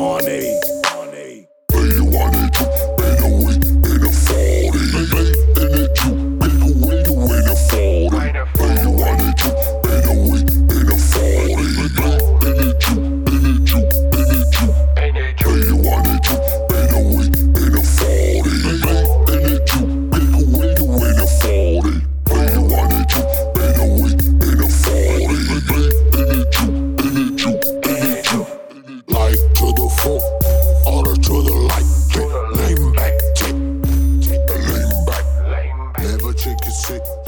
money. Hey, you want it to bend away in a 40. Hey, in it to bend away you in a 40. Hey, you want it to bend away in a 40. Hey, in it to, in it to, in it to. Hey, you want it to bend away in a 40. Hey, in it to bend away you in a 40. Hey, you want it to bend away in a 40. Hey, in it to, in it to, in it to. Like to the full, order to the light. Lean back, check, lean back. Never check your shit.